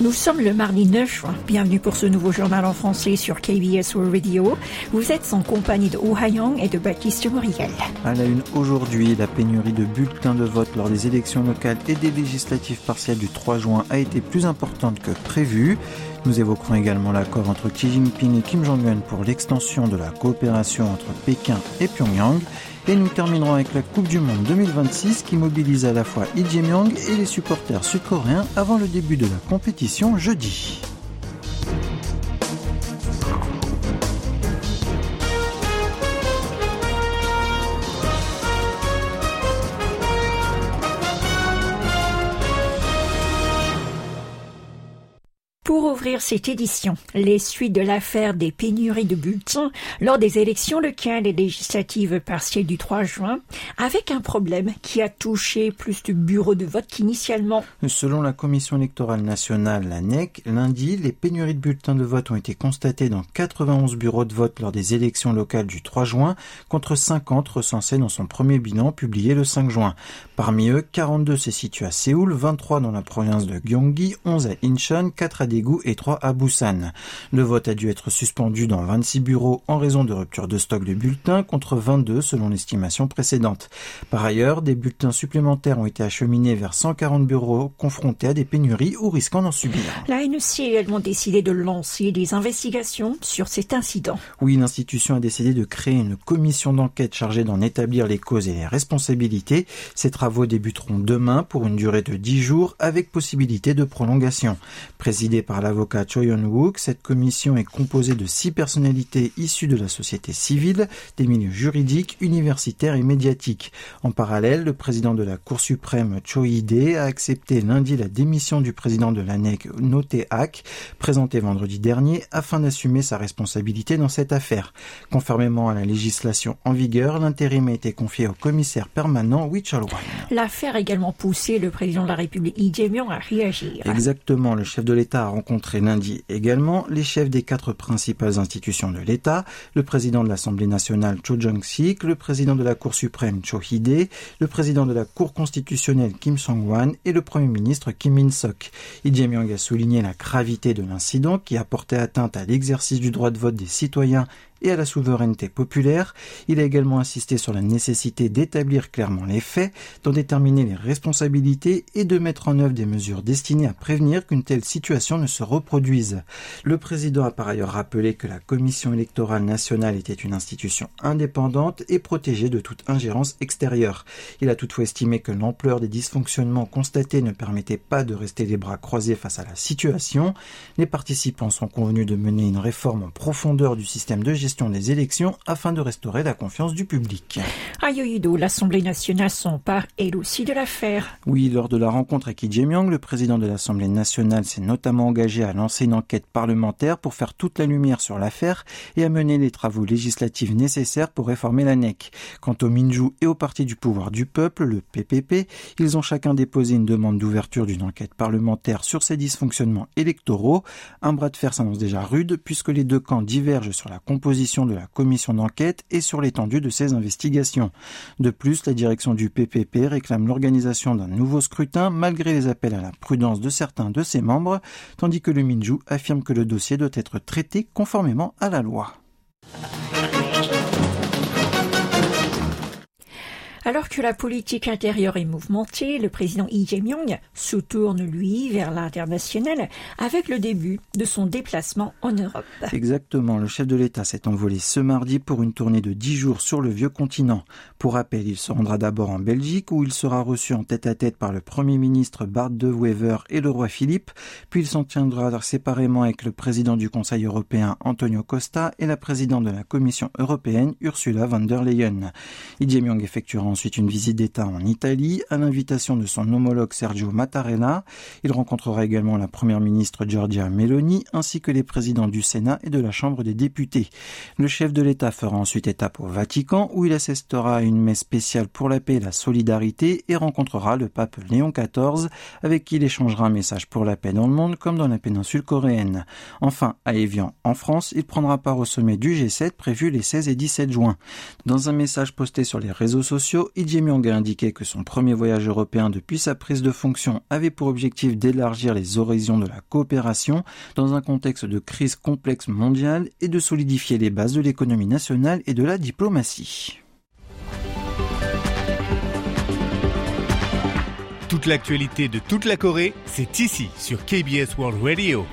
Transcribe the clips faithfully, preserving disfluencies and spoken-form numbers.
Nous sommes le mardi neuf juin. Bienvenue pour ce nouveau journal en français sur K B S World Radio. Vous êtes en compagnie de Oh Ha-young et de Baptiste Moriel. À la une aujourd'hui, la pénurie de bulletins de vote lors des élections locales et des législatives partielles du trois juin a été plus importante que prévu. Nous évoquerons également l'accord entre Xi Jinping et Kim Jong-un pour l'extension de la coopération entre Pékin et Pyongyang. Et nous terminerons avec la Coupe du Monde deux mille vingt-six qui mobilise à la fois Lee Jae-myung et les supporters sud-coréens avant le début de la compétition jeudi. Pour ouvrir cette édition, les suites de l'affaire des pénuries de bulletins lors des élections locales et législatives partielles du trois juin, avec un problème qui a touché plus de bureaux de vote qu'initialement. Selon la Commission électorale nationale, la N E C, lundi, les pénuries de bulletins de vote ont été constatées dans quatre-vingt-onze bureaux de vote lors des élections locales du trois juin, contre cinquante recensés dans son premier bilan publié le cinq juin. Parmi eux, quarante-deux se situent à Séoul, vingt-trois dans la province de Gyeonggi, onze à Incheon, quatre à Daegu et trois à Busan. Le vote a dû être suspendu dans vingt-six bureaux en raison de rupture de stock de bulletins contre vingt-deux selon l'estimation précédente. Par ailleurs, des bulletins supplémentaires ont été acheminés vers cent quarante bureaux confrontés à des pénuries ou risquant d'en subir. La N E C a également décidé de lancer des investigations sur cet incident. Oui, l'institution a décidé de créer une commission d'enquête chargée d'en établir les causes et les responsabilités. Ces travaux débuteront demain pour une durée de dix jours avec possibilité de prolongation. Présidée par l'avocat Cho Yeon-wook, cette commission est composée de six personnalités issues de la société civile, des milieux juridiques, universitaires et médiatiques. En parallèle, le président de la Cour suprême, Cho Hee-dae, a accepté lundi la démission du président de l'A N E C, No Tae-hak, présentée vendredi dernier, afin d'assumer sa responsabilité dans cette affaire. Conformément à la législation en vigueur, l'intérim a été confié au commissaire permanent Wee Chol-wan. L'affaire a également poussé le président de la République Lee Jae-myung à réagir. Exactement, le chef de l'État a rencontré lundi également les chefs des quatre principales institutions de l'État, le président de l'Assemblée nationale Cho Jong-sik, le président de la Cour suprême Cho Hee-dae, le président de la Cour constitutionnelle Kim Sang-wan et le premier ministre Kim Min-sok. Lee Jae-myung a souligné la gravité de l'incident qui a porté atteinte à l'exercice du droit de vote des citoyens et à la souveraineté populaire. Il a également insisté sur la nécessité d'établir clairement les faits, d'en déterminer les responsabilités et de mettre en œuvre des mesures destinées à prévenir qu'une telle situation ne se reproduise. Le président a par ailleurs rappelé que la Commission électorale nationale était une institution indépendante et protégée de toute ingérence extérieure. Il a toutefois estimé que l'ampleur des dysfonctionnements constatés ne permettait pas de rester les bras croisés face à la situation. Les participants sont convenus de mener une réforme en profondeur du système de gestion des élections afin de restaurer la confiance du public. À Yeouido, l'Assemblée nationale s'empare elle aussi de l'affaire. Oui, lors de la rencontre avec Lee Jae-myung, le président de l'Assemblée nationale s'est notamment engagé à lancer une enquête parlementaire pour faire toute la lumière sur l'affaire et à mener les travaux législatifs nécessaires pour réformer la N E C. Quant au Minju et au Parti du pouvoir du peuple, le P P P, ils ont chacun déposé une demande d'ouverture d'une enquête parlementaire sur ces dysfonctionnements électoraux. Un bras de fer s'annonce déjà rude puisque les deux camps divergent sur la composition de la commission d'enquête et sur l'étendue de ces investigations. De plus, la direction du P P P réclame l'organisation d'un nouveau scrutin malgré les appels à la prudence de certains de ses membres, tandis que le Minju affirme que le dossier doit être traité conformément à la loi. Alors que la politique intérieure est mouvementée, le président Lee Jae-myung se tourne, lui, vers l'international avec le début de son déplacement en Europe. Exactement, le chef de l'État s'est envolé ce mardi pour une tournée de dix jours sur le vieux continent. Pour rappel, il se rendra d'abord en Belgique où il sera reçu en tête-à-tête par le Premier ministre Bart De Wever et le roi Philippe, puis il s'en tiendra séparément avec le président du Conseil européen Antonio Costa et la présidente de la Commission européenne Ursula von der Leyen. Lee Jae-myung effectuera ensuite une visite d'État en Italie à l'invitation de son homologue Sergio Mattarella. Il rencontrera également la première ministre Giorgia Meloni ainsi que les présidents du Sénat et de la Chambre des députés. Le chef de l'État fera ensuite étape au Vatican où il assistera à une messe spéciale pour la paix et la solidarité et rencontrera le pape Léon quatorze avec qui il échangera un message pour la paix dans le monde comme dans la péninsule coréenne. Enfin, à Évian, en France, il prendra part au sommet du G sept prévu les seize et dix-sept juin. Dans un message posté sur les réseaux sociaux, sociaux, Lee Jae-myung a indiqué que son premier voyage européen depuis sa prise de fonction avait pour objectif d'élargir les horizons de la coopération dans un contexte de crise complexe mondiale et de solidifier les bases de l'économie nationale et de la diplomatie. Toute l'actualité de toute la Corée, c'est ici sur K B S World Radio.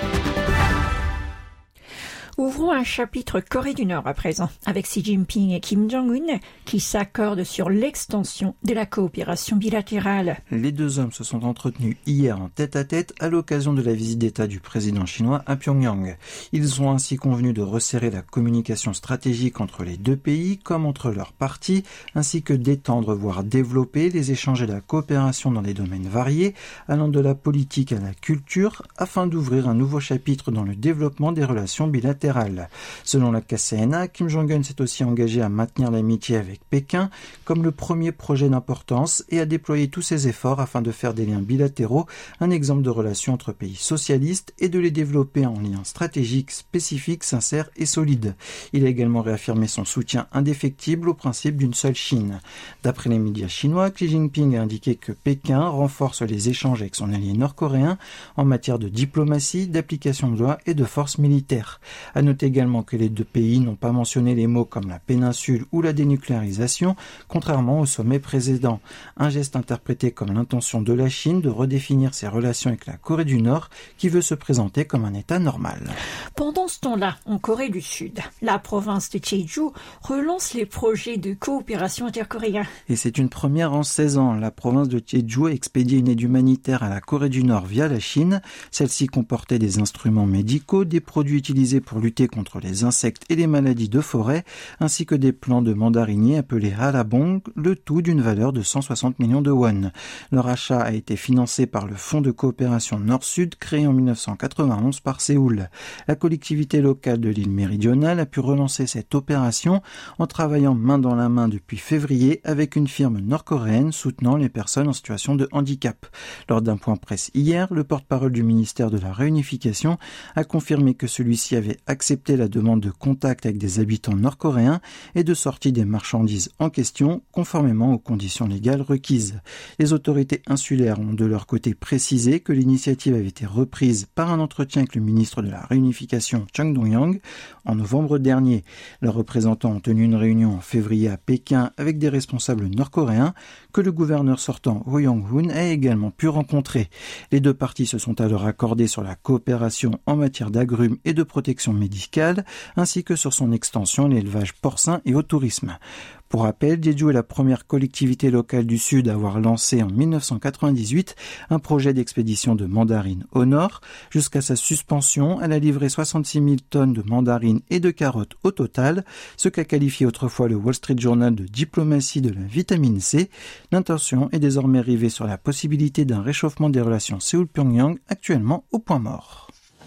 Ouvrons un chapitre Corée du Nord à présent, avec Xi Jinping et Kim Jong-un qui s'accordent sur l'extension de la coopération bilatérale. Les deux hommes se sont entretenus hier en tête-à-tête à l'occasion de la visite d'État du président chinois à Pyongyang. Ils ont ainsi convenu de resserrer la communication stratégique entre les deux pays comme entre leurs partis, ainsi que d'étendre voire développer les échanges et la coopération dans des domaines variés, allant de la politique à la culture, afin d'ouvrir un nouveau chapitre dans le développement des relations bilatérales. Selon la K C N A, Kim Jong-un s'est aussi engagé à maintenir l'amitié avec Pékin comme le premier projet d'importance et à déployer tous ses efforts afin de faire des liens bilatéraux un exemple de relations entre pays socialistes et de les développer en liens stratégiques, spécifiques, sincères et solides. Il a également réaffirmé son soutien indéfectible au principe d'une seule Chine. D'après les médias chinois, Xi Jinping a indiqué que Pékin renforce les échanges avec son allié nord-coréen en matière de diplomatie, d'application de loi et de force militaire. À noter également que les deux pays n'ont pas mentionné les mots comme la péninsule ou la dénucléarisation, contrairement au sommet précédent. Un geste interprété comme l'intention de la Chine de redéfinir ses relations avec la Corée du Nord, qui veut se présenter comme un État normal. Pendant ce temps-là, en Corée du Sud, la province de Jeju relance les projets de coopération intercoréenne. Et c'est une première en seize ans. La province de Jeju a expédié une aide humanitaire à la Corée du Nord via la Chine. Celle-ci comportait des instruments médicaux, des produits utilisés pour lutter contre les insectes et les maladies de forêt, ainsi que des plants de mandariniers appelés halabong, le tout d'une valeur de cent soixante millions de won. Leur achat a été financé par le Fonds de coopération Nord-Sud créé en mille neuf cent quatre-vingt-onze par Séoul. La collectivité locale de l'île méridionale a pu relancer cette opération en travaillant main dans la main depuis février avec une firme nord-coréenne soutenant les personnes en situation de handicap. Lors d'un point presse hier, le porte-parole du ministère de la Réunification a confirmé que celui-ci avait accepté la demande de contact avec des habitants nord-coréens et de sortie des marchandises en question, conformément aux conditions légales requises. Les autorités insulaires ont de leur côté précisé que l'initiative avait été reprise par un entretien avec le ministre de la Réunification, Chung Dong-yang, en novembre dernier. Leurs représentants ont tenu une réunion en février à Pékin avec des responsables nord-coréens que le gouverneur sortant Roh Yong-hoon a également pu rencontrer. Les deux parties se sont alors accordées sur la coopération en matière d'agrumes et de protection médicale, ainsi que sur son extension à l'élevage porcin et au tourisme. Pour rappel, Jeju est la première collectivité locale du Sud à avoir lancé en mille neuf cent quatre-vingt-dix-huit un projet d'expédition de mandarines au nord. Jusqu'à sa suspension, elle a livré soixante-six mille tonnes de mandarines et de carottes au total, ce qu'a qualifié autrefois le Wall Street Journal de diplomatie de la vitamine C. L'intention est désormais rivée sur la possibilité d'un réchauffement des relations Séoul-Pyongyang, actuellement au point mort.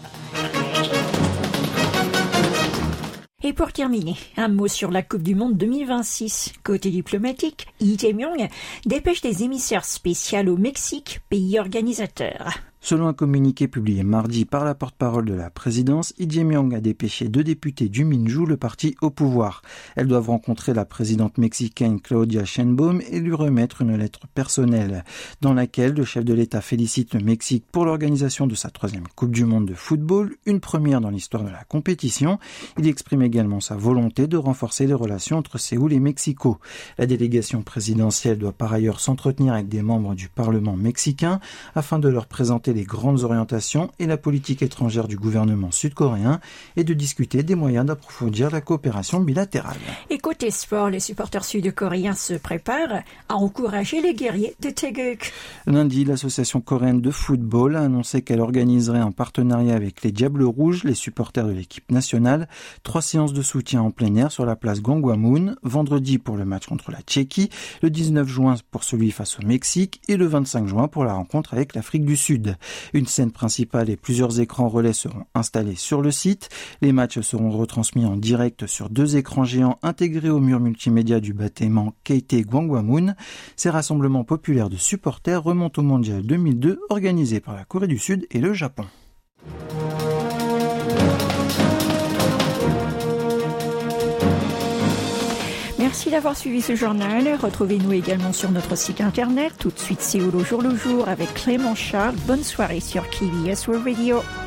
Et pour terminer, un mot sur la Coupe du Monde deux mille vingt-six. Côté diplomatique, Lee Jae-myung dépêche des émissaires spéciaux au Mexique, pays organisateur. Selon un communiqué publié mardi par la porte-parole de la présidence, Lee Jae-myung a dépêché deux députés du Minju, le parti au pouvoir. Elles doivent rencontrer la présidente mexicaine Claudia Sheinbaum et lui remettre une lettre personnelle, dans laquelle le chef de l'État félicite le Mexique pour l'organisation de sa troisième Coupe du Monde de football, une première dans l'histoire de la compétition. Il exprime également sa volonté de renforcer les relations entre Séoul et Mexico. La délégation présidentielle doit par ailleurs s'entretenir avec des membres du Parlement mexicain afin de leur présenter les grandes orientations et la politique étrangère du gouvernement sud-coréen et de discuter des moyens d'approfondir la coopération bilatérale. Et côté sport, les supporters sud-coréens se préparent à encourager les guerriers de Taeguk. Lundi, l'association coréenne de football a annoncé qu'elle organiserait en partenariat avec les Diables Rouges, les supporters de l'équipe nationale, trois séances de soutien en plein air sur la place Gangwamun, vendredi pour le match contre la Tchéquie, le dix-neuf juin pour celui face au Mexique et le vingt-cinq juin pour la rencontre avec l'Afrique du Sud. Une scène principale et plusieurs écrans relais seront installés sur le site. Les matchs seront retransmis en direct sur deux écrans géants intégrés au mur multimédia du bâtiment Keite Gangwamun. Ces rassemblements populaires de supporters remontent au Mondial deux mille deux organisé par la Corée du Sud et le Japon. Merci d'avoir suivi ce journal. Retrouvez-nous également sur notre site internet. Tout de suite, Séoul au jour le jour avec Clément Charles. Bonne soirée sur K B S World Radio.